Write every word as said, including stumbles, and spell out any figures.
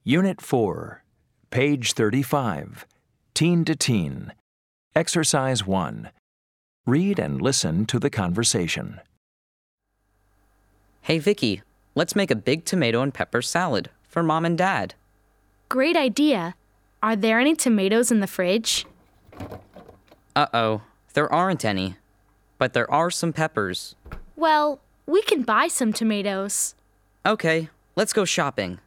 Unit four, page thirty-five, Teen to Teen. Exercise one. Read and listen to the conversation. Hey Vicky, let's make a big tomato and pepper salad for Mom and Dad. Great idea. Are there any tomatoes in the fridge? Uh-oh, there aren't any. But there are some peppers. Well, we can buy some tomatoes. Okay, let's go shopping.